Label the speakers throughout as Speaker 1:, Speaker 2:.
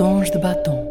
Speaker 1: Tons de batom.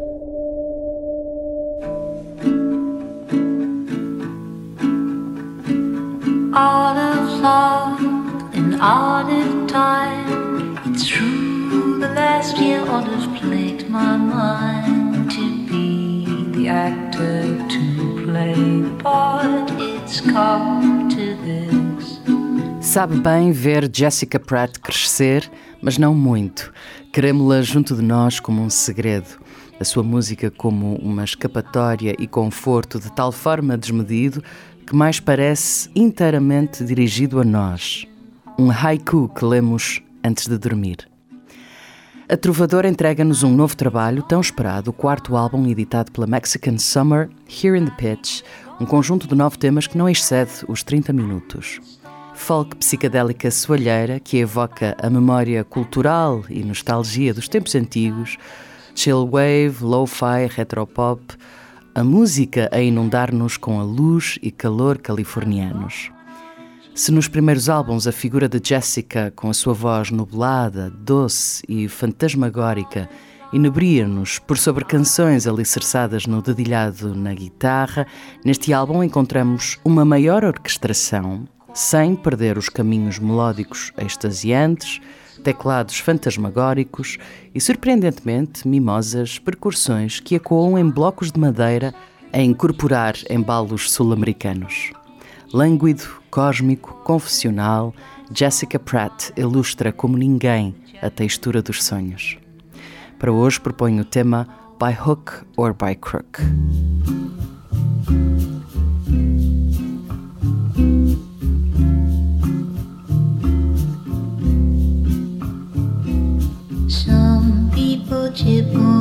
Speaker 2: Out of love and out of time, it's true the last year ought to have plagued my mind. To be the actor, to play the part, it's come to this.
Speaker 1: Sabe bem ver Jessica Pratt crescer, mas não muito. Queremos-la junto de nós como um segredo. A sua música como uma escapatória e conforto de tal forma desmedido que mais parece inteiramente dirigido a nós. Um haiku que lemos antes de dormir. A trovadora entrega-nos um novo trabalho tão esperado, o quarto álbum editado pela Mexican Summer, Here in the Pitch, um conjunto de 9 temas que não excede os 30 minutos. Folk psicadélica soalheira que evoca a memória cultural e nostalgia dos tempos antigos, chill wave, lo-fi, retropop, a música a inundar-nos com a luz e calor californianos. Se nos primeiros álbuns a figura de Jessica, com a sua voz nublada, doce e fantasmagórica, inebria-nos por sobre canções alicerçadas no dedilhado na guitarra, neste álbum encontramos uma maior orquestração, sem perder os caminhos melódicos extasiantes, teclados fantasmagóricos e, surpreendentemente, mimosas percussões que ecoam em blocos de madeira a incorporar embalos sul-americanos. Lânguido, cósmico, confessional, Jessica Pratt ilustra como ninguém a textura dos sonhos. Para hoje proponho o tema By Hook or By Crook.
Speaker 2: Some people chip on